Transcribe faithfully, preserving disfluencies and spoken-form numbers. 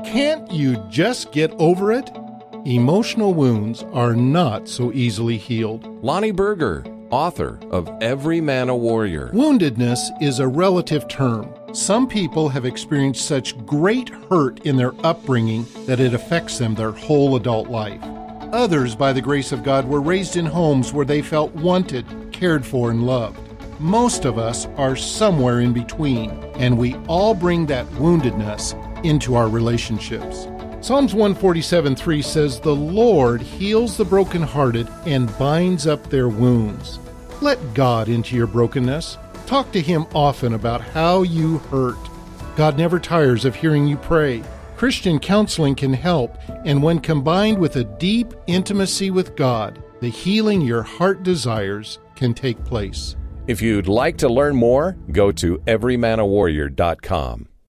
Can't you just get over it? Emotional wounds are not so easily healed. Lonnie Berger, author of Every Man a Warrior. Woundedness is a relative term. Some people have experienced such great hurt in their upbringing that it affects them their whole adult life. Others, by the grace of God, were raised in homes where they felt wanted, cared for, and loved. Most of us are somewhere in between, and we all bring that woundedness into our relationships. Psalms one forty-seven three says, "The Lord heals the brokenhearted and binds up their wounds." Let God into your brokenness. Talk to Him often about how you hurt. God never tires of hearing you pray. Christian counseling can help, and when combined with a deep intimacy with God, the healing your heart desires can take place. If you'd like to learn more, go to every man a warrior dot com.